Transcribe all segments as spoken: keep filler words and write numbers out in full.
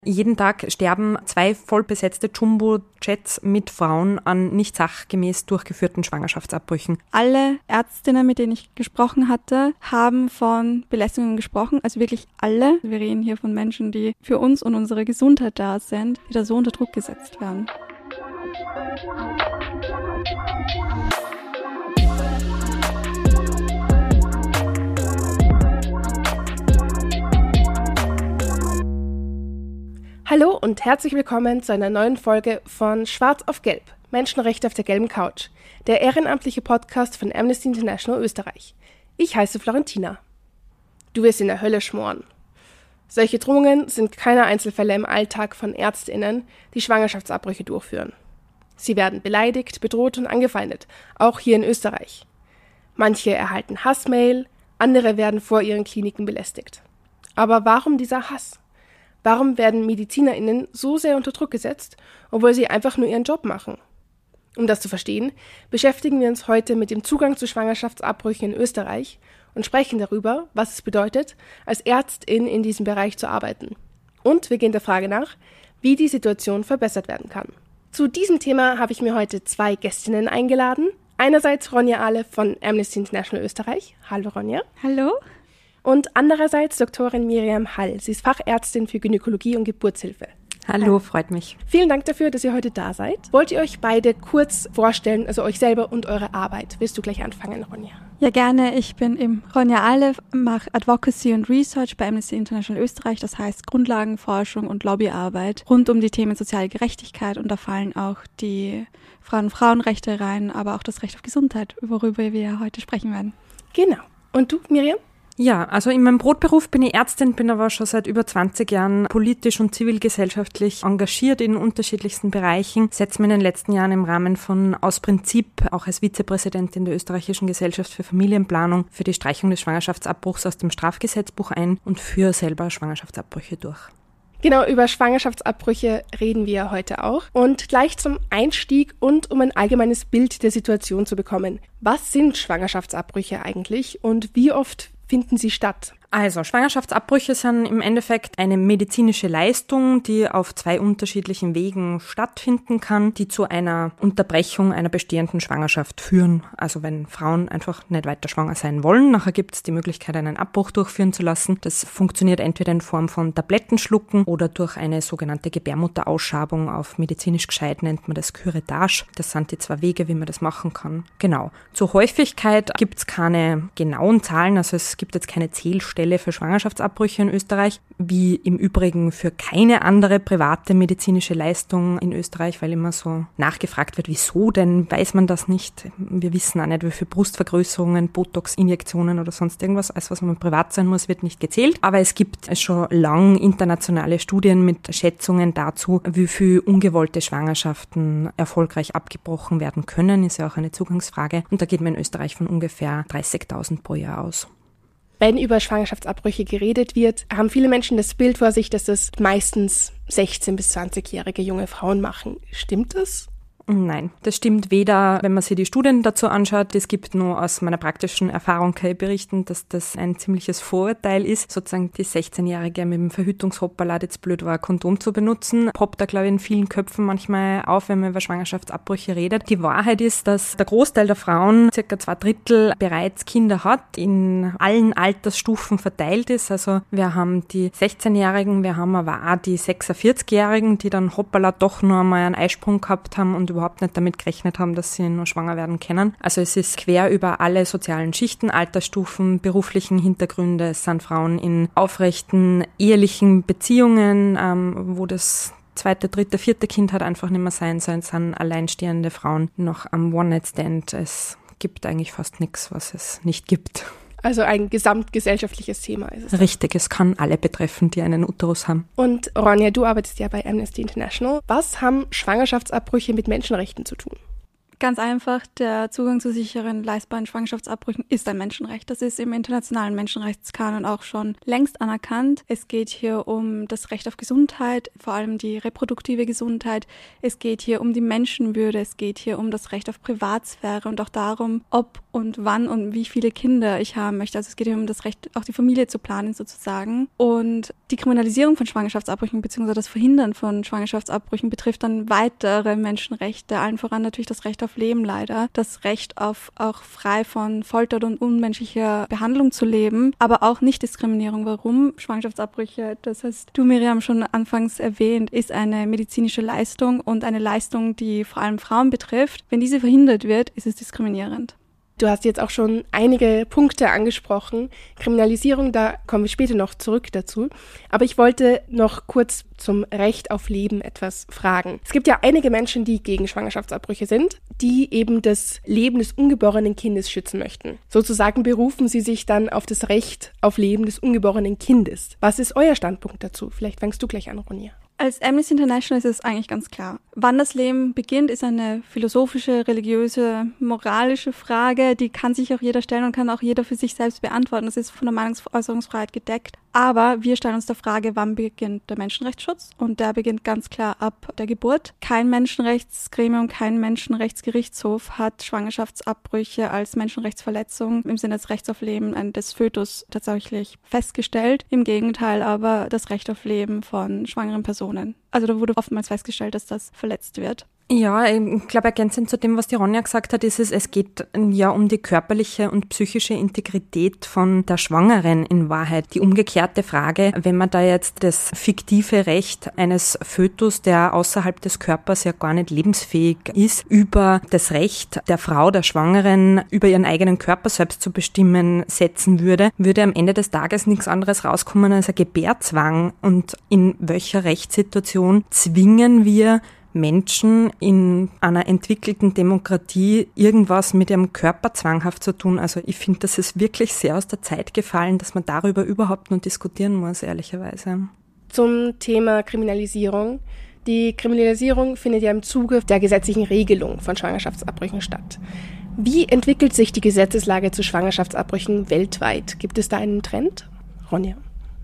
Jeden Tag sterben zwei vollbesetzte Jumbo-Jets mit Frauen an nicht sachgemäß durchgeführten Schwangerschaftsabbrüchen. Alle Ärztinnen, mit denen ich gesprochen hatte, haben von Belästigungen gesprochen, also wirklich alle. Wir reden hier von Menschen, die für uns und unsere Gesundheit da sind, die da so unter Druck gesetzt werden. Hallo und herzlich willkommen zu einer neuen Folge von Schwarz auf Gelb, Menschenrechte auf der gelben Couch, der ehrenamtliche Podcast von Amnesty International Österreich. Ich heiße Florentina. Du wirst in der Hölle schmoren. Solche Drohungen sind keine Einzelfälle im Alltag von ÄrztInnen, die Schwangerschaftsabbrüche durchführen. Sie werden beleidigt, bedroht und angefeindet, auch hier in Österreich. Manche erhalten Hassmail, andere werden vor ihren Kliniken belästigt. Aber warum dieser Hass? Warum werden MedizinerInnen so sehr unter Druck gesetzt, obwohl sie einfach nur ihren Job machen? Um das zu verstehen, beschäftigen wir uns heute mit dem Zugang zu Schwangerschaftsabbrüchen in Österreich und sprechen darüber, was es bedeutet, als Ärztin in diesem Bereich zu arbeiten. Und wir gehen der Frage nach, wie die Situation verbessert werden kann. Zu diesem Thema habe ich mir heute zwei Gästinnen eingeladen. Einerseits Ronja Ahle von Amnesty International Österreich. Hallo Ronja. Hallo. Und andererseits Doktorin Miriam Hall. Sie ist Fachärztin für Gynäkologie und Geburtshilfe. Hallo, freut mich. Vielen Dank dafür, dass ihr heute da seid. Wollt ihr euch beide kurz vorstellen, also euch selber und eure Arbeit? Willst du gleich anfangen, Ronja? Ja, gerne. Ich bin eben Ronja Ahle, mache Advocacy und Research bei Amnesty International Österreich, das heißt Grundlagenforschung und Lobbyarbeit rund um die Themen soziale Gerechtigkeit, und da fallen auch die Frauen- und Frauenrechte rein, aber auch das Recht auf Gesundheit, worüber wir heute sprechen werden. Genau. Und du, Miriam? Ja, also in meinem Brotberuf bin ich Ärztin, bin aber schon seit über zwanzig Jahren politisch und zivilgesellschaftlich engagiert in unterschiedlichsten Bereichen. Setze mich in den letzten Jahren im Rahmen von Aus Prinzip auch als Vizepräsidentin der Österreichischen Gesellschaft für Familienplanung für die Streichung des Schwangerschaftsabbruchs aus dem Strafgesetzbuch ein und führe selber Schwangerschaftsabbrüche durch. Genau, über Schwangerschaftsabbrüche reden wir heute auch. Und gleich zum Einstieg und um ein allgemeines Bild der Situation zu bekommen. Was sind Schwangerschaftsabbrüche eigentlich und wie oft finden sie statt? Also, Schwangerschaftsabbrüche sind im Endeffekt eine medizinische Leistung, die auf zwei unterschiedlichen Wegen stattfinden kann, die zu einer Unterbrechung einer bestehenden Schwangerschaft führen. Also wenn Frauen einfach nicht weiter schwanger sein wollen, nachher gibt es die Möglichkeit, einen Abbruch durchführen zu lassen. Das funktioniert entweder in Form von Tablettenschlucken oder durch eine sogenannte Gebärmutterausschabung. Auf medizinisch gescheit nennt man das Curettage. Das sind die zwei Wege, wie man das machen kann. Genau. Zur Häufigkeit gibt es keine genauen Zahlen, also es gibt jetzt keine Zählstelle für Schwangerschaftsabbrüche in Österreich, wie im Übrigen für keine andere private medizinische Leistung in Österreich, weil immer so nachgefragt wird, wieso denn, weiß man das nicht. Wir wissen auch nicht, wie viele Brustvergrößerungen, Botox-Injektionen oder sonst irgendwas, alles was man privat sein muss, wird nicht gezählt. Aber es gibt schon lang internationale Studien mit Schätzungen dazu, wie viele ungewollte Schwangerschaften erfolgreich abgebrochen werden können, ist ja auch eine Zugangsfrage. Und da geht man in Österreich von ungefähr dreißigtausend pro Jahr aus. Wenn über Schwangerschaftsabbrüche geredet wird, haben viele Menschen das Bild vor sich, dass das meistens sechzehn- bis zwanzigjährige junge Frauen machen. Stimmt das? Nein, das stimmt weder, wenn man sich die Studien dazu anschaut. Es gibt nur aus meiner praktischen Erfahrung kann ich berichten, dass das ein ziemliches Vorurteil ist. Sozusagen die sechzehnjährige mit dem Verhütungshopperlad jetzt blöd war, ein Kondom zu benutzen. Poppt da, glaube ich, in vielen Köpfen manchmal auf, wenn man über Schwangerschaftsabbrüche redet. Die Wahrheit ist, dass der Großteil der Frauen, circa zwei Drittel, bereits Kinder hat, in allen Altersstufen verteilt ist. Also wir haben die sechzehnjährigen, wir haben aber auch die sechsundvierzigjährigen, die dann hoppala doch nur einmal einen Eisprung gehabt haben und überhaupt nicht damit gerechnet haben, dass sie nur schwanger werden können. Also es ist quer über alle sozialen Schichten, Altersstufen, beruflichen Hintergründe. Es sind Frauen in aufrechten ehelichen Beziehungen, ähm, wo das zweite, dritte, vierte Kind halt einfach nicht mehr sein soll. Es sind alleinstehende Frauen noch am One-Night-Stand. Es gibt eigentlich fast nichts, was es nicht gibt. Also ein gesamtgesellschaftliches Thema ist es. Richtig, es kann alle betreffen, die einen Uterus haben. Und Ronja, du arbeitest ja bei Amnesty International. Was haben Schwangerschaftsabbrüche mit Menschenrechten zu tun? Ganz einfach, der Zugang zu sicheren, leistbaren Schwangerschaftsabbrüchen ist ein Menschenrecht. Das ist im internationalen Menschenrechtskanon auch schon längst anerkannt. Es geht hier um das Recht auf Gesundheit, vor allem die reproduktive Gesundheit. Es geht hier um die Menschenwürde. Es geht hier um das Recht auf Privatsphäre und auch darum, ob und wann und wie viele Kinder ich haben möchte. Also es geht hier um das Recht, auch die Familie zu planen sozusagen. Und die Kriminalisierung von Schwangerschaftsabbrüchen bzw. das Verhindern von Schwangerschaftsabbrüchen betrifft dann weitere Menschenrechte, allen voran natürlich das Recht auf Leben leider, das Recht auf auch frei von Folter und unmenschlicher Behandlung zu leben, aber auch Nichtdiskriminierung. Warum? Schwangerschaftsabbrüche, das hast du, Miriam, schon anfangs erwähnt, ist eine medizinische Leistung und eine Leistung, die vor allem Frauen betrifft. Wenn diese verhindert wird, ist es diskriminierend. Du hast jetzt auch schon einige Punkte angesprochen. Kriminalisierung, da kommen wir später noch zurück dazu. Aber ich wollte noch kurz zum Recht auf Leben etwas fragen. Es gibt ja einige Menschen, die gegen Schwangerschaftsabbrüche sind, die eben das Leben des ungeborenen Kindes schützen möchten. Sozusagen berufen sie sich dann auf das Recht auf Leben des ungeborenen Kindes. Was ist euer Standpunkt dazu? Vielleicht fängst du gleich an, Ronja. Als Amnesty International ist es eigentlich ganz klar. Wann das Leben beginnt, ist eine philosophische, religiöse, moralische Frage. Die kann sich auch jeder stellen und kann auch jeder für sich selbst beantworten. Das ist von der Meinungsäußerungsfreiheit gedeckt. Aber wir stellen uns der Frage, wann beginnt der Menschenrechtsschutz? Und der beginnt ganz klar ab der Geburt. Kein Menschenrechtsgremium, kein Menschenrechtsgerichtshof hat Schwangerschaftsabbrüche als Menschenrechtsverletzung im Sinne des Rechts auf Leben des Fötus tatsächlich festgestellt. Im Gegenteil aber das Recht auf Leben von schwangeren Personen. Also da wurde oftmals festgestellt, dass das verletzt wird. Ja, ich glaube, ergänzend zu dem, was die Ronja gesagt hat, ist es, es geht ja um die körperliche und psychische Integrität von der Schwangeren in Wahrheit. Die umgekehrte Frage, wenn man da jetzt das fiktive Recht eines Fötus, der außerhalb des Körpers ja gar nicht lebensfähig ist, über das Recht der Frau, der Schwangeren, über ihren eigenen Körper selbst zu bestimmen, setzen würde, würde am Ende des Tages nichts anderes rauskommen als ein Gebärzwang. Und in welcher Rechtssituation zwingen wir Menschen in einer entwickelten Demokratie irgendwas mit ihrem Körper zwanghaft zu tun? Also ich finde, das ist wirklich sehr aus der Zeit gefallen, dass man darüber überhaupt nur diskutieren muss, ehrlicherweise. Zum Thema Kriminalisierung. Die Kriminalisierung findet ja im Zuge der gesetzlichen Regelung von Schwangerschaftsabbrüchen statt. Wie entwickelt sich die Gesetzeslage zu Schwangerschaftsabbrüchen weltweit? Gibt es da einen Trend? Ronja?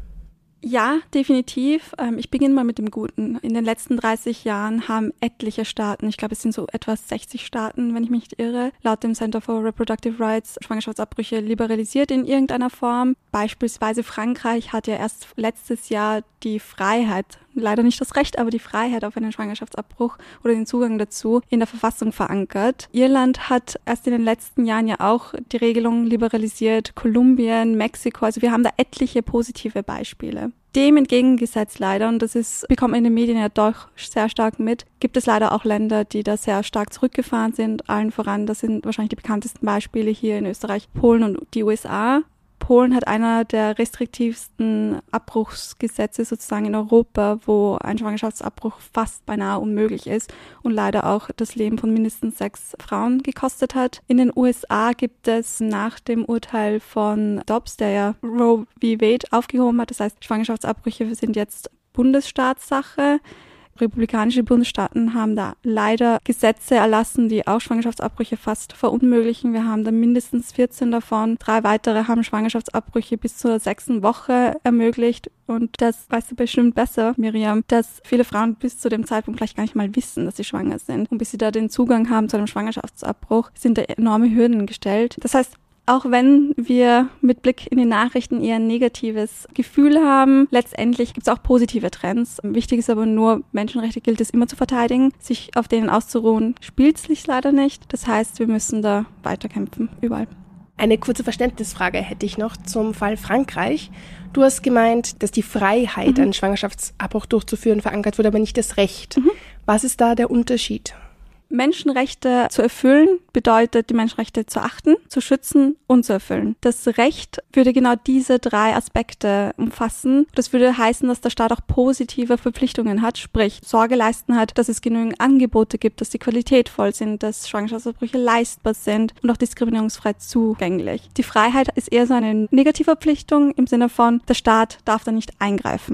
Ja, definitiv. Ich beginne mal mit dem Guten. In den letzten dreißig Jahren haben etliche Staaten, ich glaube es sind so etwa sechzig Staaten, wenn ich mich nicht irre, laut dem Center for Reproductive Rights Schwangerschaftsabbrüche liberalisiert in irgendeiner Form. Beispielsweise Frankreich hat ja erst letztes Jahr die Freiheit, leider nicht das Recht, aber die Freiheit auf einen Schwangerschaftsabbruch oder den Zugang dazu in der Verfassung verankert. Irland hat erst in den letzten Jahren ja auch die Regelung liberalisiert, Kolumbien, Mexiko, also wir haben da etliche positive Beispiele. Dem entgegengesetzt leider, und das ist, bekommt man in den Medien ja doch sehr stark mit, gibt es leider auch Länder, die da sehr stark zurückgefahren sind, allen voran, das sind wahrscheinlich die bekanntesten Beispiele hier in Österreich, Polen und die U S A. Polen hat einer der restriktivsten Abbruchsgesetze sozusagen in Europa, wo ein Schwangerschaftsabbruch fast beinahe unmöglich ist und leider auch das Leben von mindestens sechs Frauen gekostet hat. In den U S A gibt es nach dem Urteil von Dobbs, der ja Roe v. Wade aufgehoben hat, das heißt, Schwangerschaftsabbrüche sind jetzt Bundesstaatssache. Republikanische Bundesstaaten haben da leider Gesetze erlassen, die auch Schwangerschaftsabbrüche fast verunmöglichen. Wir haben da mindestens vierzehn davon. Drei weitere haben Schwangerschaftsabbrüche bis zur sechsten Woche ermöglicht. Und das weißt du bestimmt besser, Miriam, dass viele Frauen bis zu dem Zeitpunkt vielleicht gar nicht mal wissen, dass sie schwanger sind. Und bis sie da den Zugang haben zu einem Schwangerschaftsabbruch, sind da enorme Hürden gestellt. Das heißt, auch wenn wir mit Blick in die Nachrichten eher ein negatives Gefühl haben, letztendlich gibt es auch positive Trends. Wichtig ist aber nur, Menschenrechte gilt es immer zu verteidigen. Sich auf denen auszuruhen, spielt sich leider nicht. Das heißt, wir müssen da weiterkämpfen, überall. Eine kurze Verständnisfrage hätte ich noch zum Fall Frankreich. Du hast gemeint, dass die Freiheit, mhm. einen Schwangerschaftsabbruch durchzuführen, verankert wurde, aber nicht das Recht. Mhm. Was ist da der Unterschied? Menschenrechte zu erfüllen bedeutet, die Menschenrechte zu achten, zu schützen und zu erfüllen. Das Recht würde genau diese drei Aspekte umfassen. Das würde heißen, dass der Staat auch positive Verpflichtungen hat, sprich Sorge leisten hat, dass es genügend Angebote gibt, dass die qualitätvoll sind, dass Schwangerschaftsabbrüche leistbar sind und auch diskriminierungsfrei zugänglich. Die Freiheit ist eher so eine Negativverpflichtung im Sinne von, der Staat darf da nicht eingreifen.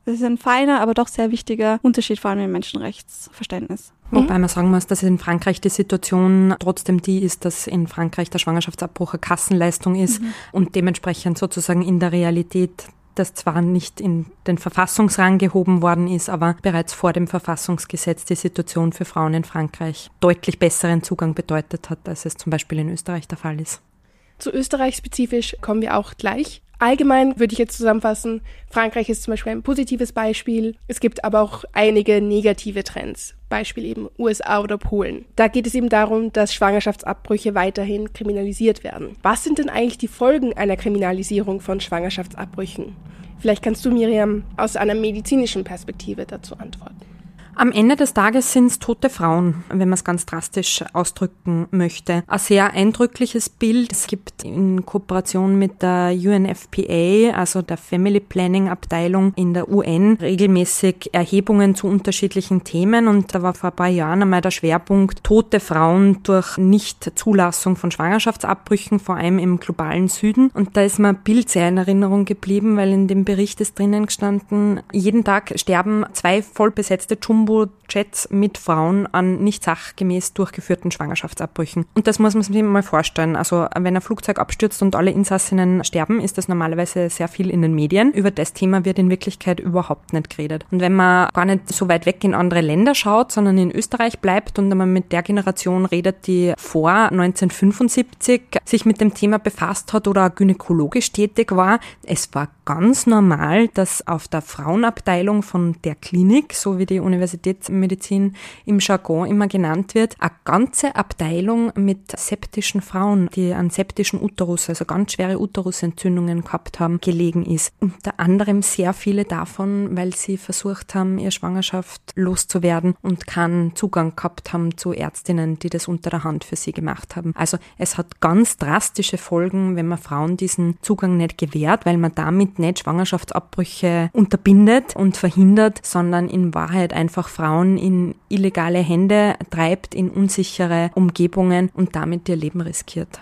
Das ist ein feiner, aber doch sehr wichtiger Unterschied, vor allem im Menschenrechtsverständnis. Wobei man sagen muss, dass in Frankreich die Situation trotzdem die ist, dass in Frankreich der Schwangerschaftsabbruch eine Kassenleistung ist mhm. und dementsprechend sozusagen in der Realität das zwar nicht in den Verfassungsrang gehoben worden ist, aber bereits vor dem Verfassungsgesetz die Situation für Frauen in Frankreich deutlich besseren Zugang bedeutet hat, als es zum Beispiel in Österreich der Fall ist. Zu Österreich spezifisch kommen wir auch gleich. Allgemein würde ich jetzt zusammenfassen, Frankreich ist zum Beispiel ein positives Beispiel. Es gibt aber auch einige negative Trends, Beispiel eben U S A oder Polen. Da geht es eben darum, dass Schwangerschaftsabbrüche weiterhin kriminalisiert werden. Was sind denn eigentlich die Folgen einer Kriminalisierung von Schwangerschaftsabbrüchen? Vielleicht kannst du, Miriam, aus einer medizinischen Perspektive dazu antworten. Am Ende des Tages sind es tote Frauen, wenn man es ganz drastisch ausdrücken möchte. Ein sehr eindrückliches Bild. Es gibt in Kooperation mit der U N F P A, also der Family Planning Abteilung in der U N, regelmäßig Erhebungen zu unterschiedlichen Themen. Und da war vor ein paar Jahren einmal der Schwerpunkt tote Frauen durch Nichtzulassung von Schwangerschaftsabbrüchen, vor allem im globalen Süden. Und da ist mir ein Bild sehr in Erinnerung geblieben, weil in dem Bericht ist drinnen gestanden, jeden Tag sterben zwei vollbesetzte Jumbo Jets mit Frauen an nicht sachgemäß durchgeführten Schwangerschaftsabbrüchen. Und das muss man sich mal vorstellen. Also wenn ein Flugzeug abstürzt und alle Insassinnen sterben, ist das normalerweise sehr viel in den Medien. Über das Thema wird in Wirklichkeit überhaupt nicht geredet. Und wenn man gar nicht so weit weg in andere Länder schaut, sondern in Österreich bleibt und man mit der Generation redet, die vor neunzehnhundertfünfundsiebzig sich mit dem Thema befasst hat oder gynäkologisch tätig war, es war ganz normal, dass auf der Frauenabteilung von der Klinik, so wie die Universitätsmedizin im Jargon immer genannt wird, eine ganze Abteilung mit septischen Frauen, die einen septischen Uterus, also ganz schwere Uterusentzündungen gehabt haben, gelegen ist. Unter anderem sehr viele davon, weil sie versucht haben, ihre Schwangerschaft loszuwerden und keinen Zugang gehabt haben zu Ärztinnen, die das unter der Hand für sie gemacht haben. Also es hat ganz drastische Folgen, wenn man Frauen diesen Zugang nicht gewährt, weil man damit nicht Schwangerschaftsabbrüche unterbindet und verhindert, sondern in Wahrheit einfach Frauen in illegale Hände treibt, in unsichere Umgebungen und damit ihr Leben riskiert.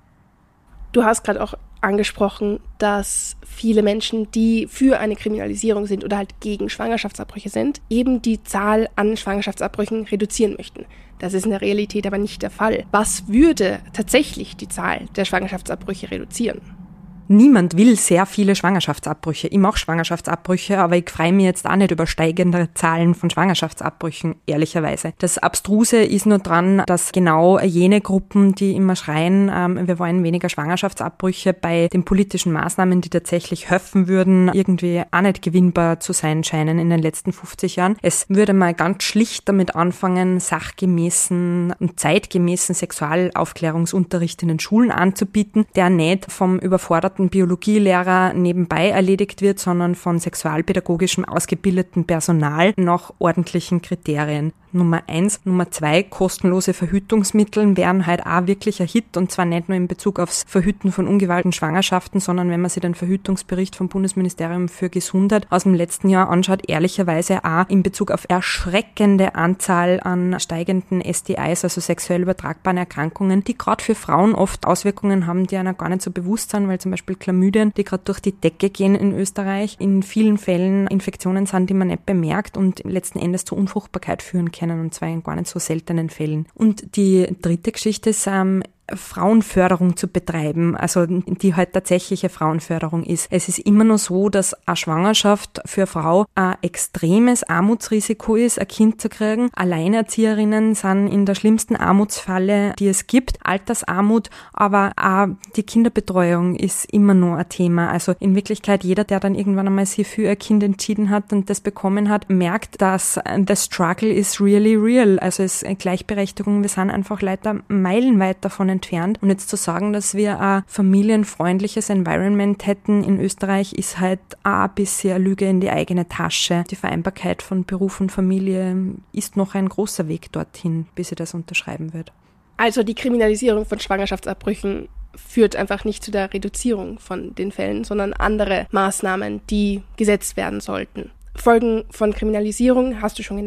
Du hast gerade auch angesprochen, dass viele Menschen, die für eine Kriminalisierung sind oder halt gegen Schwangerschaftsabbrüche sind, eben die Zahl an Schwangerschaftsabbrüchen reduzieren möchten. Das ist in der Realität aber nicht der Fall. Was würde tatsächlich die Zahl der Schwangerschaftsabbrüche reduzieren? Niemand will sehr viele Schwangerschaftsabbrüche. Ich mache Schwangerschaftsabbrüche, aber ich freue mich jetzt auch nicht über steigende Zahlen von Schwangerschaftsabbrüchen, ehrlicherweise. Das Abstruse ist nur dran, dass genau jene Gruppen, die immer schreien, ähm, wir wollen weniger Schwangerschaftsabbrüche, bei den politischen Maßnahmen, die tatsächlich helfen würden, irgendwie auch nicht gewinnbar zu sein scheinen in den letzten fünfzig Jahren. Es würde mal ganz schlicht damit anfangen, sachgemäßen und zeitgemäßen Sexualaufklärungsunterricht in den Schulen anzubieten, der nicht vom überforderten Biologielehrer nebenbei erledigt wird, sondern von sexualpädagogischem ausgebildetem Personal nach ordentlichen Kriterien. Nummer eins. Nummer zwei, kostenlose Verhütungsmittel wären halt auch wirklich ein Hit, und zwar nicht nur in Bezug aufs Verhüten von ungewollten Schwangerschaften, sondern wenn man sich den Verhütungsbericht vom Bundesministerium für Gesundheit aus dem letzten Jahr anschaut, ehrlicherweise auch in Bezug auf erschreckende Anzahl an steigenden S T Is, also sexuell übertragbaren Erkrankungen, die gerade für Frauen oft Auswirkungen haben, die einer gar nicht so bewusst sind, weil zum Beispiel Chlamydien, die gerade durch die Decke gehen in Österreich, in vielen Fällen Infektionen sind, die man nicht bemerkt und letzten Endes zur Unfruchtbarkeit führen können. Und zwar in gar nicht so seltenen Fällen. Und die dritte Geschichte ist, ähm, Frauenförderung zu betreiben, also die halt tatsächliche Frauenförderung ist. Es ist immer nur so, dass eine Schwangerschaft für eine Frau ein extremes Armutsrisiko ist, ein Kind zu kriegen. Alleinerzieherinnen sind in der schlimmsten Armutsfalle, die es gibt, Altersarmut, aber auch die Kinderbetreuung ist immer nur ein Thema. Also in Wirklichkeit jeder, der dann irgendwann einmal sich für ein Kind entschieden hat und das bekommen hat, merkt, dass the struggle is really real. Also es ist Gleichberechtigung, wir sind einfach leider meilenweit davon entfernt. Und jetzt zu sagen, dass wir ein familienfreundliches Environment hätten in Österreich, ist halt auch ein bisschen eine Lüge in die eigene Tasche. Die Vereinbarkeit von Beruf und Familie ist noch ein großer Weg dorthin, bis sie das unterschreiben wird. Also die Kriminalisierung von Schwangerschaftsabbrüchen führt einfach nicht zu der Reduzierung von den Fällen, sondern andere Maßnahmen, die gesetzt werden sollten. Folgen von Kriminalisierung hast du schon genannt.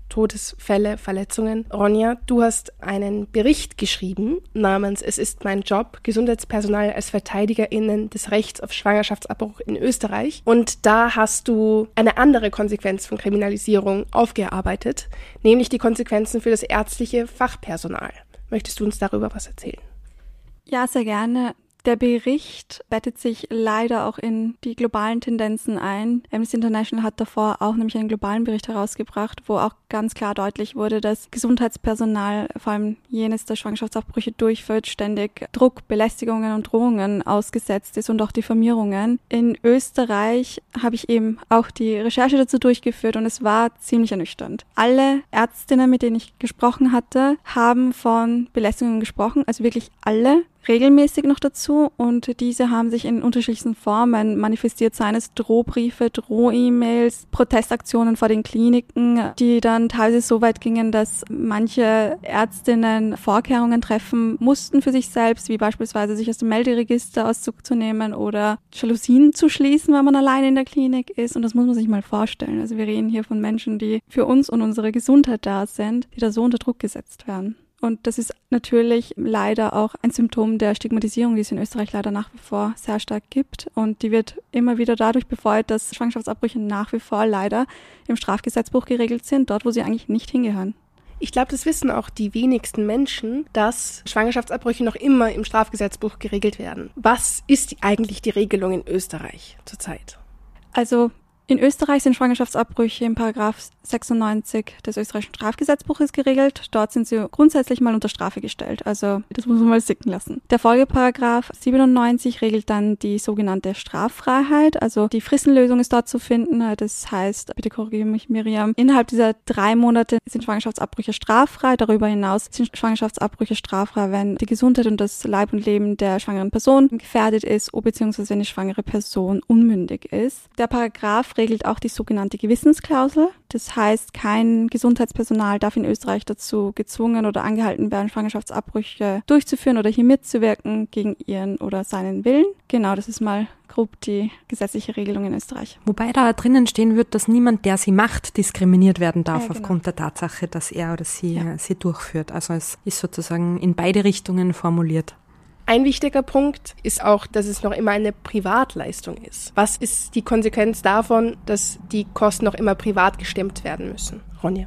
Todesfälle, Verletzungen. Ronja, du hast einen Bericht geschrieben namens Es ist mein Job, Gesundheitspersonal als VerteidigerInnen des Rechts auf Schwangerschaftsabbruch in Österreich. Und da hast du eine andere Konsequenz von Kriminalisierung aufgearbeitet, nämlich die Konsequenzen für das ärztliche Fachpersonal. Möchtest du uns darüber was erzählen? Ja, sehr gerne. Der Bericht bettet sich leider auch in die globalen Tendenzen ein. Amnesty International hat davor auch nämlich einen globalen Bericht herausgebracht, wo auch ganz klar deutlich wurde, dass Gesundheitspersonal, vor allem jenes, das Schwangerschaftsabbrüche durchführt, ständig Druck, Belästigungen und Drohungen ausgesetzt ist und auch Diffamierungen. In Österreich habe ich eben auch die Recherche dazu durchgeführt und es war ziemlich ernüchternd. Alle Ärztinnen, mit denen ich gesprochen hatte, haben von Belästigungen gesprochen, also wirklich alle. Regelmäßig noch dazu und diese haben sich in unterschiedlichsten Formen manifestiert, seien es Drohbriefe, Droh-E-Mails, Protestaktionen vor den Kliniken, die dann teilweise so weit gingen, dass manche Ärztinnen Vorkehrungen treffen mussten für sich selbst, wie beispielsweise sich aus dem Melderegister Auszug zu nehmen oder Jalousien zu schließen, wenn man alleine in der Klinik ist, und das muss man sich mal vorstellen. Also wir reden hier von Menschen, die für uns und unsere Gesundheit da sind, die da so unter Druck gesetzt werden. Und das ist natürlich leider auch ein Symptom der Stigmatisierung, die es in Österreich leider nach wie vor sehr stark gibt. Und die wird immer wieder dadurch befeuert, dass Schwangerschaftsabbrüche nach wie vor leider im Strafgesetzbuch geregelt sind, dort, wo sie eigentlich nicht hingehören. Ich glaube, das wissen auch die wenigsten Menschen, dass Schwangerschaftsabbrüche noch immer im Strafgesetzbuch geregelt werden. Was ist eigentlich die Regelung in Österreich zurzeit? Also in Österreich sind Schwangerschaftsabbrüche im Paragraph sechsundneunzig des österreichischen Strafgesetzbuches geregelt. Dort sind sie grundsätzlich mal unter Strafe gestellt. Also das muss man mal sicken lassen. Der Folgeparagraph siebenundneunzig regelt dann die sogenannte Straffreiheit. Also die Fristenlösung ist dort zu finden. Das heißt, bitte korrigiere mich, Miriam, innerhalb dieser drei Monate sind Schwangerschaftsabbrüche straffrei. Darüber hinaus sind Schwangerschaftsabbrüche straffrei, wenn die Gesundheit und das Leib und Leben der schwangeren Person gefährdet ist, beziehungsweise wenn die schwangere Person unmündig ist. Der Paragraph regelt auch die sogenannte Gewissensklausel. Das heißt, kein Gesundheitspersonal darf in Österreich dazu gezwungen oder angehalten werden, Schwangerschaftsabbrüche durchzuführen oder hier mitzuwirken gegen ihren oder seinen Willen. Genau, das ist mal grob die gesetzliche Regelung in Österreich. Wobei da drinnen stehen wird, dass niemand, der sie macht, diskriminiert werden darf, ja, genau, aufgrund der Tatsache, dass er oder sie ja. sie durchführt. Also es ist sozusagen in beide Richtungen formuliert. Ein wichtiger Punkt ist auch, dass es noch immer eine Privatleistung ist. Was ist die Konsequenz davon, dass die Kosten noch immer privat gestemmt werden müssen? Ronja?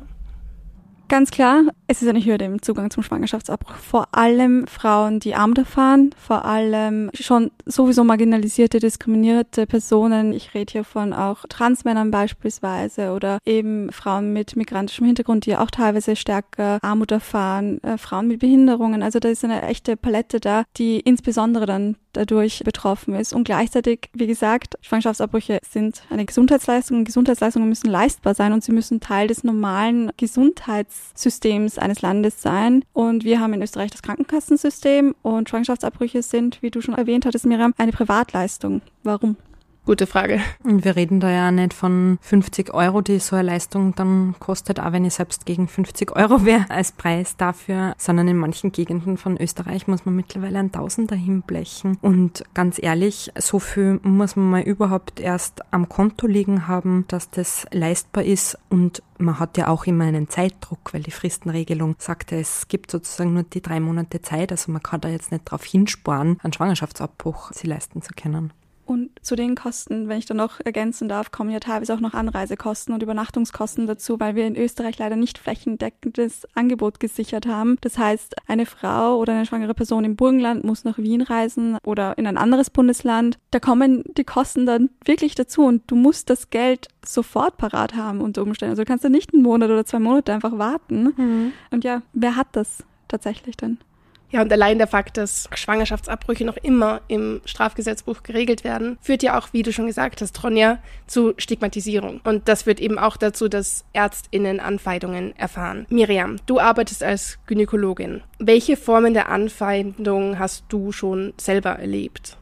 Ganz klar, es ist eine Hürde im Zugang zum Schwangerschaftsabbruch. Vor allem Frauen, die Armut erfahren, vor allem schon sowieso marginalisierte, diskriminierte Personen. Ich rede hier von auch Transmännern beispielsweise oder eben Frauen mit migrantischem Hintergrund, die auch teilweise stärker Armut erfahren, äh, Frauen mit Behinderungen. Also da ist eine echte Palette da, die insbesondere dann dadurch betroffen ist. Und gleichzeitig, wie gesagt, Schwangerschaftsabbrüche sind eine Gesundheitsleistung. Gesundheitsleistungen müssen leistbar sein und sie müssen Teil des normalen Gesundheitssystems eines Landes sein. Und wir haben in Österreich das Krankenkassensystem und Schwangerschaftsabbrüche sind, wie du schon erwähnt hattest, Miriam, eine Privatleistung. Warum? Gute Frage. Und wir reden da ja nicht von fünfzig Euro, die so eine Leistung dann kostet, auch wenn ich selbst gegen fünfzig Euro wäre als Preis dafür, sondern in manchen Gegenden von Österreich muss man mittlerweile ein Tausender hinblechen. Und ganz ehrlich, so viel muss man mal überhaupt erst am Konto liegen haben, dass das leistbar ist. Und man hat ja auch immer einen Zeitdruck, weil die Fristenregelung sagte, es gibt sozusagen nur die drei Monate Zeit. Also man kann da jetzt nicht drauf hinsparen, einen Schwangerschaftsabbruch sie leisten zu können. Und zu den Kosten, wenn ich da noch ergänzen darf, kommen ja teilweise auch noch Anreisekosten und Übernachtungskosten dazu, weil wir in Österreich leider nicht flächendeckendes Angebot gesichert haben. Das heißt, eine Frau oder eine schwangere Person im Burgenland muss nach Wien reisen oder in ein anderes Bundesland. Da kommen die Kosten dann wirklich dazu und du musst das Geld sofort parat haben unter Umständen. Also du kannst da nicht einen Monat oder zwei Monate einfach warten. Mhm. Und ja, wer hat das tatsächlich denn? Ja, und allein der Fakt, dass Schwangerschaftsabbrüche noch immer im Strafgesetzbuch geregelt werden, führt ja auch, wie du schon gesagt hast, Ronja, zu Stigmatisierung. Und das führt eben auch dazu, dass ÄrztInnen Anfeindungen erfahren. Miriam, du arbeitest als Gynäkologin. Welche Formen der Anfeindung hast du schon selber erlebt?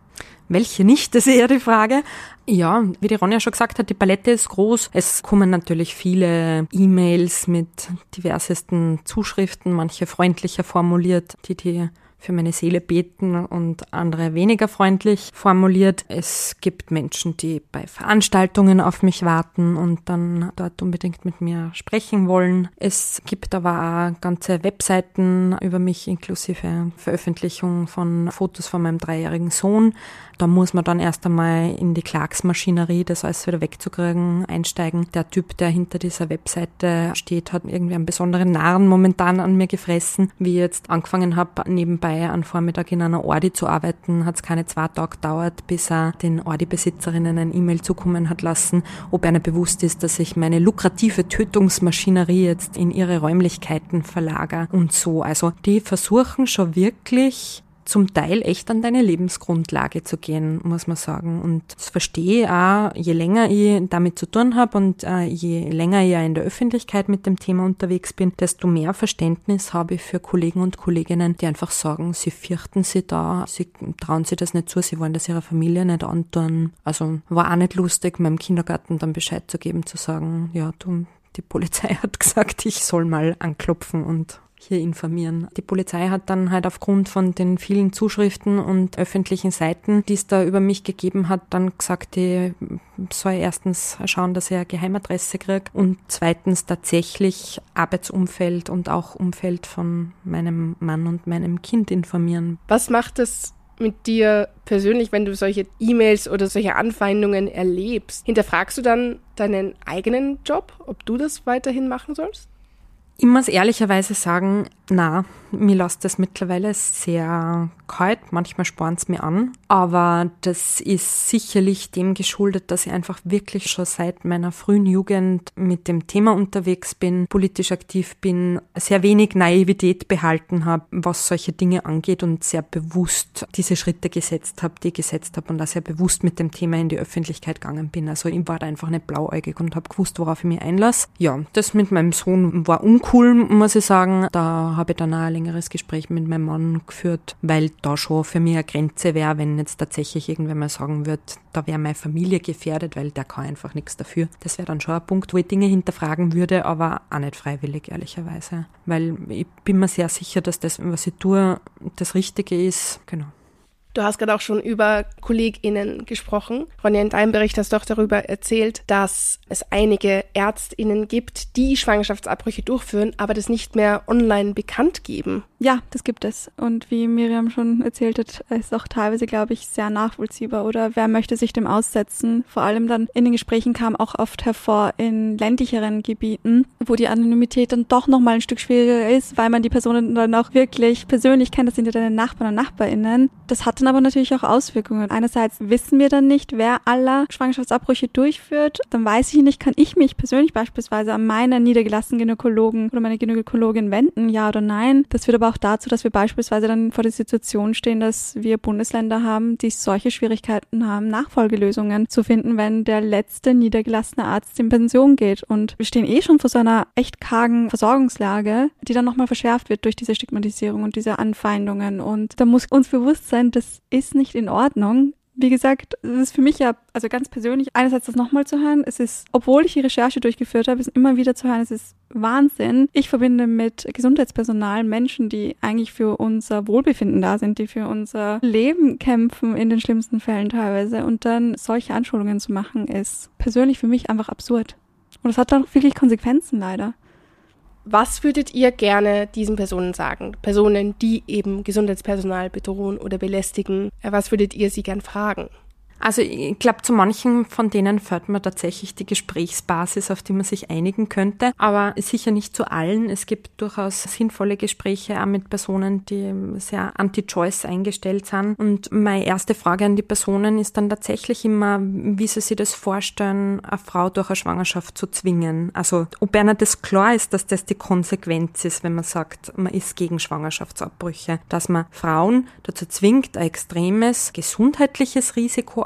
Welche nicht, das ist eher die Frage. Ja, wie die Ronja schon gesagt hat, die Palette ist groß. Es kommen natürlich viele E-Mails mit diversesten Zuschriften, manche freundlicher formuliert, die die für meine Seele beten und andere weniger freundlich formuliert. Es gibt Menschen, die bei Veranstaltungen auf mich warten und dann dort unbedingt mit mir sprechen wollen. Es gibt aber auch ganze Webseiten über mich inklusive Veröffentlichung von Fotos von meinem dreijährigen Sohn. Da muss man dann erst einmal in die Klagsmaschinerie, das alles wieder wegzukriegen, einsteigen. Der Typ, der hinter dieser Webseite steht, hat irgendwie einen besonderen Narren momentan an mir gefressen. Wie ich jetzt angefangen habe, nebenbei an Vormittag in einer Ordi zu arbeiten, hat es keine zwei Tage gedauert, bis er den Ordi-Besitzerinnen ein E-Mail zukommen hat lassen, ob einer bewusst ist, dass ich meine lukrative Tötungsmaschinerie jetzt in ihre Räumlichkeiten verlagere und so. Also die versuchen schon wirklich zum Teil echt an deine Lebensgrundlage zu gehen, muss man sagen. Und das verstehe ich auch, je länger ich damit zu tun habe und äh, je länger ich ja in der Öffentlichkeit mit dem Thema unterwegs bin, desto mehr Verständnis habe ich für Kollegen und Kolleginnen, die einfach sagen, sie fürchten sich da, sie trauen sich das nicht zu, sie wollen das ihrer Familie nicht antun. Also war auch nicht lustig, meinem Kindergarten dann Bescheid zu geben, zu sagen, ja, du, die Polizei hat gesagt, ich soll mal anklopfen und hier informieren. Die Polizei hat dann halt aufgrund von den vielen Zuschriften und öffentlichen Seiten, die es da über mich gegeben hat, dann gesagt, ich soll erstens schauen, dass ich eine Geheimadresse kriege und zweitens tatsächlich Arbeitsumfeld und auch Umfeld von meinem Mann und meinem Kind informieren. Was macht es mit dir persönlich, wenn du solche E-Mails oder solche Anfeindungen erlebst? Hinterfragst du dann deinen eigenen Job, ob du das weiterhin machen sollst? Ich muss ehrlicherweise sagen, na, mir lässt das mittlerweile sehr kalt, manchmal spornt es mir an, aber das ist sicherlich dem geschuldet, dass ich einfach wirklich schon seit meiner frühen Jugend mit dem Thema unterwegs bin, politisch aktiv bin, sehr wenig Naivität behalten habe, was solche Dinge angeht und sehr bewusst diese Schritte gesetzt habe, die ich gesetzt habe und auch sehr bewusst mit dem Thema in die Öffentlichkeit gegangen bin. Also ich war da einfach nicht blauäugig und habe gewusst, worauf ich mich einlasse. Ja, das mit meinem Sohn war uncool, muss ich sagen. Da habe ich dann auch ein längeres Gespräch mit meinem Mann geführt, weil da schon für mich eine Grenze wäre, wenn jetzt tatsächlich irgendwer mal sagen würde, da wäre meine Familie gefährdet, weil der kann einfach nichts dafür. Das wäre dann schon ein Punkt, wo ich Dinge hinterfragen würde, aber auch nicht freiwillig, ehrlicherweise. Weil ich bin mir sehr sicher, dass das, was ich tue, das Richtige ist. Genau. Du hast gerade auch schon über KollegInnen gesprochen. Ronja, in deinem Bericht hast du auch darüber erzählt, dass es einige ÄrztInnen gibt, die Schwangerschaftsabbrüche durchführen, aber das nicht mehr online bekannt geben. Ja, das gibt es. Und wie Miriam schon erzählt hat, ist auch teilweise, glaube ich, sehr nachvollziehbar. Oder wer möchte sich dem aussetzen? Vor allem dann in den Gesprächen kam auch oft hervor in ländlicheren Gebieten, wo die Anonymität dann doch nochmal ein Stück schwieriger ist, weil man die Personen dann auch wirklich persönlich kennt. Das sind ja deine Nachbarn und NachbarInnen. Das hat dann aber natürlich auch Auswirkungen. Einerseits wissen wir dann nicht, wer aller Schwangerschaftsabbrüche durchführt. Dann weiß ich nicht, kann ich mich persönlich beispielsweise an meinen niedergelassenen Gynäkologen oder meine Gynäkologin wenden, ja oder nein. Das führt aber auch dazu, dass wir beispielsweise dann vor der Situation stehen, dass wir Bundesländer haben, die solche Schwierigkeiten haben, Nachfolgelösungen zu finden, wenn der letzte niedergelassene Arzt in Pension geht. Und wir stehen eh schon vor so einer echt kargen Versorgungslage, die dann nochmal verschärft wird durch diese Stigmatisierung und diese Anfeindungen. Und da muss uns bewusst sein, das ist nicht in Ordnung. Wie gesagt, es ist für mich ja, also ganz persönlich, einerseits das nochmal zu hören, es ist, obwohl ich die Recherche durchgeführt habe, ist immer wieder zu hören, es ist Wahnsinn. Ich verbinde mit Gesundheitspersonal Menschen, die eigentlich für unser Wohlbefinden da sind, die für unser Leben kämpfen, in den schlimmsten Fällen teilweise. Und dann solche Anschuldigungen zu machen, ist persönlich für mich einfach absurd. Und das hat dann auch wirklich Konsequenzen leider. Was würdet ihr gerne diesen Personen sagen? Personen, die eben Gesundheitspersonal bedrohen oder belästigen. Was würdet ihr sie gern fragen? Also ich glaube, zu manchen von denen fällt mir tatsächlich die Gesprächsbasis, auf die man sich einigen könnte, aber sicher nicht zu allen. Es gibt durchaus sinnvolle Gespräche auch mit Personen, die sehr anti-choice eingestellt sind. Und meine erste Frage an die Personen ist dann tatsächlich immer, wie sie sich das vorstellen, eine Frau durch eine Schwangerschaft zu zwingen. Also ob einer das klar ist, dass das die Konsequenz ist, wenn man sagt, man ist gegen Schwangerschaftsabbrüche, dass man Frauen dazu zwingt, ein extremes gesundheitliches Risiko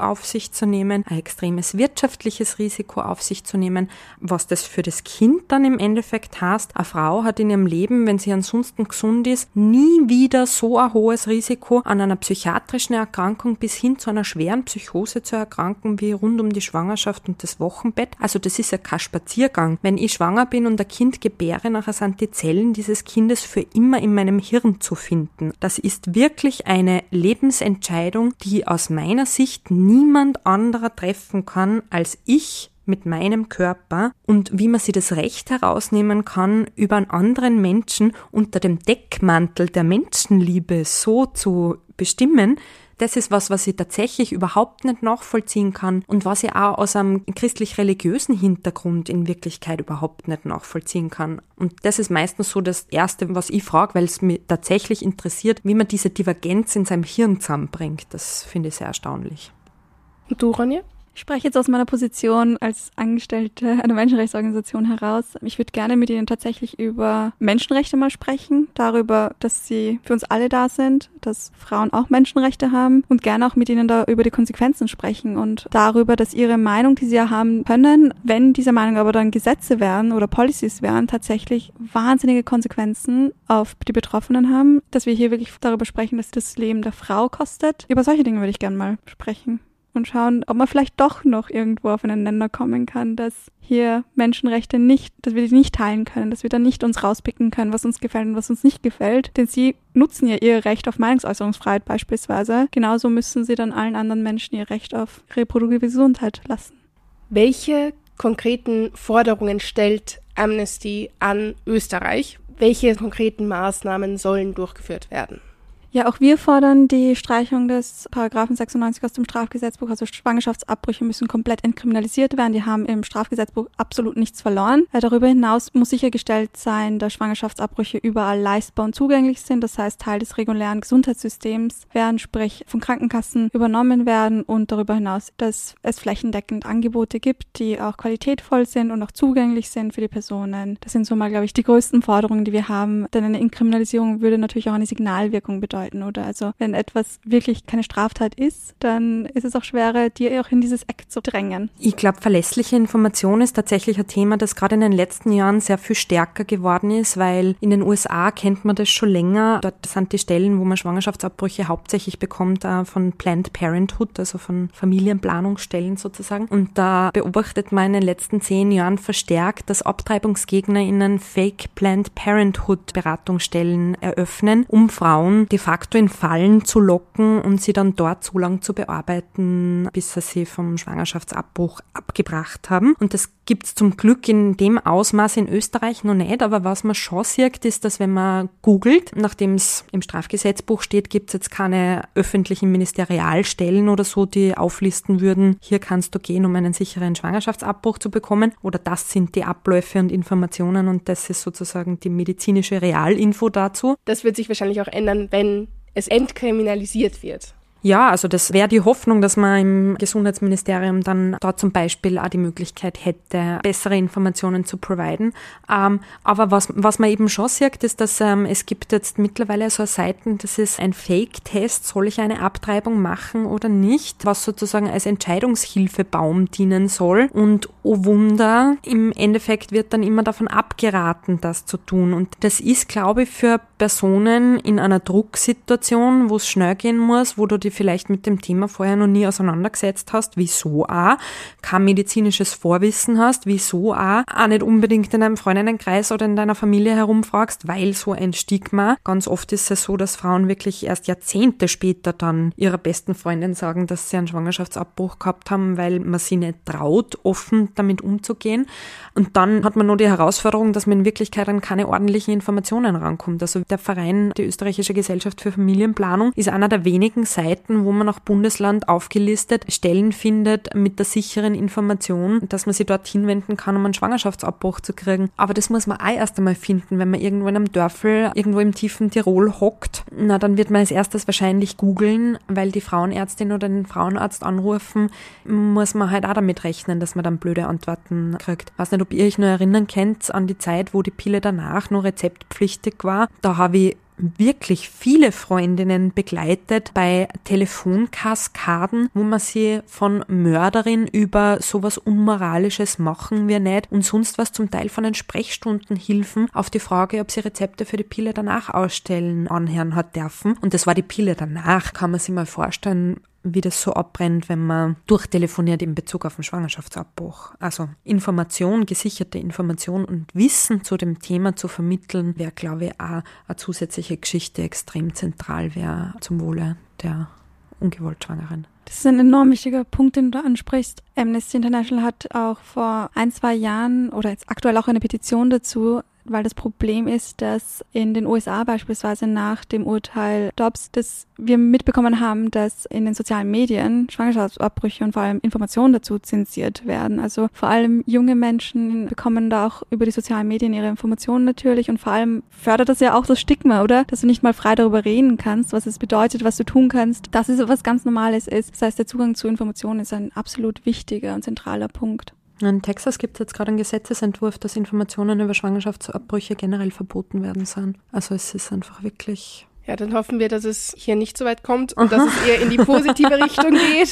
auf sich zu nehmen, ein extremes wirtschaftliches Risiko auf sich zu nehmen, was das für das Kind dann im Endeffekt heißt. Eine Frau hat in ihrem Leben, wenn sie ansonsten gesund ist, nie wieder so ein hohes Risiko an einer psychiatrischen Erkrankung bis hin zu einer schweren Psychose zu erkranken wie rund um die Schwangerschaft und das Wochenbett. Also das ist ja kein Spaziergang. Wenn ich schwanger bin und ein Kind gebäre, nachher sind die Zellen dieses Kindes für immer in meinem Hirn zu finden. Das ist wirklich eine Lebensentscheidung, die aus meiner Sicht niemand anderer treffen kann als ich mit meinem Körper, und wie man sich das Recht herausnehmen kann, über einen anderen Menschen unter dem Deckmantel der Menschenliebe so zu bestimmen, das ist was, was ich tatsächlich überhaupt nicht nachvollziehen kann und was ich auch aus einem christlich-religiösen Hintergrund in Wirklichkeit überhaupt nicht nachvollziehen kann. Und das ist meistens so das Erste, was ich frage, weil es mich tatsächlich interessiert, wie man diese Divergenz in seinem Hirn zusammenbringt. Das finde ich sehr erstaunlich. Und du, Ronja? Ich spreche jetzt aus meiner Position als Angestellte einer Menschenrechtsorganisation heraus. Ich würde gerne mit Ihnen tatsächlich über Menschenrechte mal sprechen, darüber, dass sie für uns alle da sind, dass Frauen auch Menschenrechte haben, und gerne auch mit Ihnen da über die Konsequenzen sprechen und darüber, dass Ihre Meinung, die Sie ja haben können, wenn diese Meinung aber dann Gesetze wären oder Policies wären, tatsächlich wahnsinnige Konsequenzen auf die Betroffenen haben, dass wir hier wirklich darüber sprechen, dass das Leben der Frau kostet. Über solche Dinge würde ich gerne mal sprechen. Und schauen, ob man vielleicht doch noch irgendwo auf einen Nenner kommen kann, dass hier Menschenrechte nicht, dass wir die nicht teilen können, dass wir da nicht uns rauspicken können, was uns gefällt und was uns nicht gefällt. Denn sie nutzen ja ihr Recht auf Meinungsäußerungsfreiheit beispielsweise. Genauso müssen sie dann allen anderen Menschen ihr Recht auf reproduktive Gesundheit lassen. Welche konkreten Forderungen stellt Amnesty an Österreich? Welche konkreten Maßnahmen sollen durchgeführt werden? Ja, auch wir fordern die Streichung des Paragraphen sechsundneunzig aus dem Strafgesetzbuch. Also Schwangerschaftsabbrüche müssen komplett entkriminalisiert werden. Die haben im Strafgesetzbuch absolut nichts verloren. Darüber hinaus muss sichergestellt sein, dass Schwangerschaftsabbrüche überall leistbar und zugänglich sind. Das heißt, Teil des regulären Gesundheitssystems werden, sprich von Krankenkassen übernommen werden, und darüber hinaus, dass es flächendeckend Angebote gibt, die auch qualitätvoll sind und auch zugänglich sind für die Personen. Das sind so mal, glaube ich, die größten Forderungen, die wir haben. Denn eine Entkriminalisierung würde natürlich auch eine Signalwirkung bedeuten. Oder also wenn etwas wirklich keine Straftat ist, dann ist es auch schwerer, die auch in dieses Eck zu drängen. Ich glaube, verlässliche Information ist tatsächlich ein Thema, das gerade in den letzten Jahren sehr viel stärker geworden ist, weil in den U S A kennt man das schon länger. Dort sind die Stellen, wo man Schwangerschaftsabbrüche hauptsächlich bekommt, von Planned Parenthood, also von Familienplanungsstellen sozusagen. Und da beobachtet man in den letzten zehn Jahren verstärkt, dass AbtreibungsgegnerInnen Fake Planned Parenthood Beratungsstellen eröffnen, um Frauen die facto in Fallen zu locken und sie dann dort so lange zu bearbeiten, bis sie sie vom Schwangerschaftsabbruch abgebracht haben. Und das gibt's zum Glück in dem Ausmaß in Österreich noch nicht, aber was man schon sieht, ist, dass wenn man googelt, nachdem es im Strafgesetzbuch steht, gibt's jetzt keine öffentlichen Ministerialstellen oder so, die auflisten würden, hier kannst du gehen, um einen sicheren Schwangerschaftsabbruch zu bekommen, oder das sind die Abläufe und Informationen, und das ist sozusagen die medizinische Realinfo dazu. Das wird sich wahrscheinlich auch ändern, wenn es entkriminalisiert wird. Ja, also das wäre die Hoffnung, dass man im Gesundheitsministerium dann da zum Beispiel auch die Möglichkeit hätte, bessere Informationen zu providen. Ähm, aber was, was man eben schon sieht, ist, dass ähm, es gibt jetzt mittlerweile so Seiten, das ist ein Fake-Test, soll ich eine Abtreibung machen oder nicht, was sozusagen als Entscheidungshilfebaum dienen soll. Und oh Wunder, im Endeffekt wird dann immer davon abgeraten, das zu tun. Und das ist, glaube ich, für Personen in einer Drucksituation, wo es schnell gehen muss, wo du die vielleicht mit dem Thema vorher noch nie auseinandergesetzt hast, wieso auch kein medizinisches Vorwissen hast, wieso auch, auch nicht unbedingt in deinem Freundinnenkreis oder in deiner Familie herumfragst, weil so ein Stigma. Ganz oft ist es so, dass Frauen wirklich erst Jahrzehnte später dann ihrer besten Freundin sagen, dass sie einen Schwangerschaftsabbruch gehabt haben, weil man sie nicht traut, offen damit umzugehen. Und dann hat man noch die Herausforderung, dass man in Wirklichkeit an keine ordentlichen Informationen rankommt. Also der Verein, die Österreichische Gesellschaft für Familienplanung, ist einer der wenigen Seiten, wo man nach Bundesland aufgelistet Stellen findet mit der sicheren Information, dass man sich dort hinwenden kann, um einen Schwangerschaftsabbruch zu kriegen. Aber das muss man auch erst einmal finden, wenn man irgendwo in einem Dörfel, irgendwo im tiefen Tirol hockt. Na, dann wird man als erstes wahrscheinlich googeln, weil die Frauenärztin oder den Frauenarzt anrufen, muss man halt auch damit rechnen, dass man dann blöde Antworten kriegt. Ich weiß nicht, ob ihr euch noch erinnern könnt an die Zeit, wo die Pille danach noch rezeptpflichtig war. Da habe ich wirklich viele Freundinnen begleitet bei Telefonkaskaden, wo man sie von Mörderin über sowas Unmoralisches machen wir nicht und sonst was, zum Teil von den Sprechstundenhilfen auf die Frage, ob sie Rezepte für die Pille danach ausstellen, anhören hat dürfen. Und das war die Pille danach. Kann man sich mal vorstellen, wie das so abbrennt, wenn man durchtelefoniert in Bezug auf den Schwangerschaftsabbruch. Also Information, gesicherte Information und Wissen zu dem Thema zu vermitteln, wäre, glaube ich, auch eine zusätzliche Geschichte extrem zentral wäre zum Wohle der ungewollt Schwangeren. Das ist ein enorm wichtiger Punkt, den du ansprichst. Amnesty International hat auch vor ein, zwei Jahren oder jetzt aktuell auch eine Petition dazu, weil das Problem ist, dass in den U S A beispielsweise nach dem Urteil Dobbs, dass wir mitbekommen haben, dass in den sozialen Medien Schwangerschaftsabbrüche und vor allem Informationen dazu zensiert werden. Also vor allem junge Menschen bekommen da auch über die sozialen Medien ihre Informationen natürlich und vor allem fördert das ja auch das Stigma, oder? Dass du nicht mal frei darüber reden kannst, was es bedeutet, was du tun kannst, dass es was ganz Normales ist. Das heißt, der Zugang zu Informationen ist ein absolut wichtiger und zentraler Punkt. In Texas gibt es jetzt gerade einen Gesetzesentwurf, dass Informationen über Schwangerschaftsabbrüche generell verboten werden sollen. Also es ist einfach wirklich... Ja, dann hoffen wir, dass es hier nicht so weit kommt und Aha. dass es eher in die positive Richtung geht.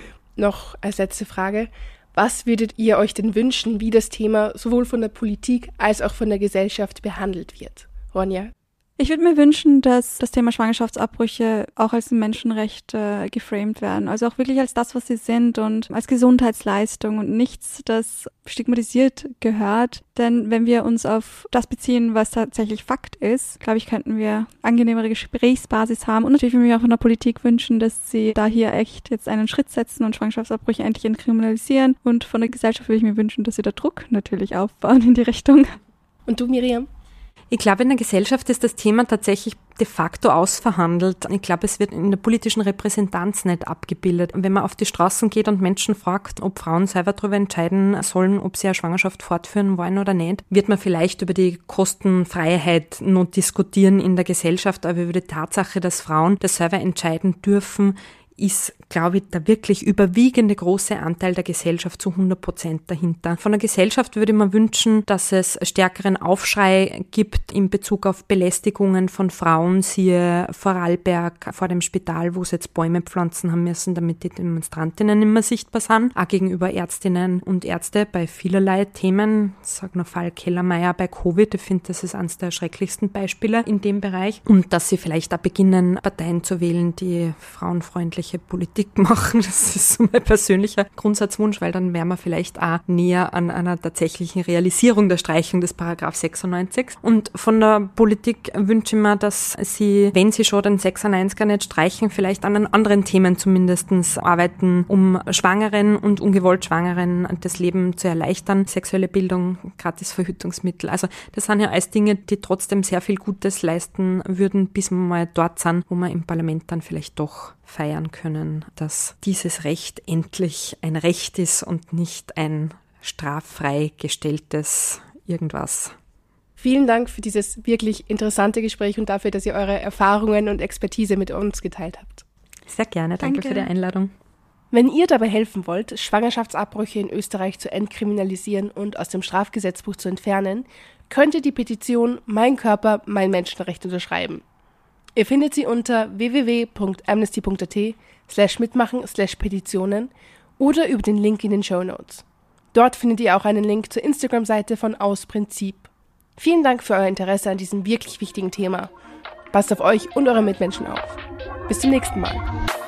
Noch als letzte Frage. Was würdet ihr euch denn wünschen, wie das Thema sowohl von der Politik als auch von der Gesellschaft behandelt wird? Ronja? Ich würde mir wünschen, dass das Thema Schwangerschaftsabbrüche auch als ein Menschenrecht äh, geframed werden. Also auch wirklich als das, was sie sind und als Gesundheitsleistung und nichts, das stigmatisiert gehört. Denn wenn wir uns auf das beziehen, was tatsächlich Fakt ist, glaube ich, könnten wir angenehmere Gesprächsbasis haben. Und natürlich würde ich mir auch von der Politik wünschen, dass sie da hier echt jetzt einen Schritt setzen und Schwangerschaftsabbrüche endlich entkriminalisieren. Und von der Gesellschaft würde ich mir wünschen, dass sie da Druck natürlich aufbauen in die Richtung. Und du, Miriam? Ich glaube, in der Gesellschaft ist das Thema tatsächlich de facto ausverhandelt. Ich glaube, es wird in der politischen Repräsentanz nicht abgebildet. Und wenn man auf die Straßen geht und Menschen fragt, ob Frauen selber darüber entscheiden sollen, ob sie eine Schwangerschaft fortführen wollen oder nicht, wird man vielleicht über die Kostenfreiheit noch diskutieren in der Gesellschaft, aber über die Tatsache, dass Frauen das selber entscheiden dürfen, ist, glaube ich, der wirklich überwiegende große Anteil der Gesellschaft zu hundert Prozent dahinter. Von der Gesellschaft würde ich mir wünschen, dass es stärkeren Aufschrei gibt in Bezug auf Belästigungen von Frauen, siehe Vorarlberg vor dem Spital, wo sie jetzt Bäume pflanzen haben müssen, damit die Demonstrantinnen nicht mehr sichtbar sind. Auch gegenüber Ärztinnen und Ärzte bei vielerlei Themen. Ich sage nur Fall Kellermeier bei Covid. Ich finde, das ist eines der schrecklichsten Beispiele in dem Bereich. Und dass sie vielleicht auch beginnen, Parteien zu wählen, die frauenfreundlich Politik machen. Das ist so mein persönlicher Grundsatzwunsch, weil dann wären wir vielleicht auch näher an einer tatsächlichen Realisierung der Streichung des Paragraph sechsundneunzig. Und von der Politik wünsche ich mir, dass sie, wenn sie schon den sechsundneunziger nicht streichen, vielleicht an anderen Themen zumindest arbeiten, um Schwangeren und ungewollt Schwangeren das Leben zu erleichtern. Sexuelle Bildung, Gratisverhütungsmittel. Also das sind ja alles Dinge, die trotzdem sehr viel Gutes leisten würden, bis wir mal dort sind, wo wir im Parlament dann vielleicht doch feiern können, dass dieses Recht endlich ein Recht ist und nicht ein straffrei gestelltes irgendwas. Vielen Dank für dieses wirklich interessante Gespräch und dafür, dass ihr eure Erfahrungen und Expertise mit uns geteilt habt. Sehr gerne, danke, danke für die Einladung. Wenn ihr dabei helfen wollt, Schwangerschaftsabbrüche in Österreich zu entkriminalisieren und aus dem Strafgesetzbuch zu entfernen, könnt ihr die Petition Mein Körper, mein Menschenrecht unterschreiben. Ihr findet sie unter w w w punkt amnesty punkt a t slash mitmachen slash petitionen oder über den Link in den Shownotes. Dort findet ihr auch einen Link zur Instagram-Seite von Aus Prinzip. Vielen Dank für euer Interesse an diesem wirklich wichtigen Thema. Passt auf euch und eure Mitmenschen auf. Bis zum nächsten Mal.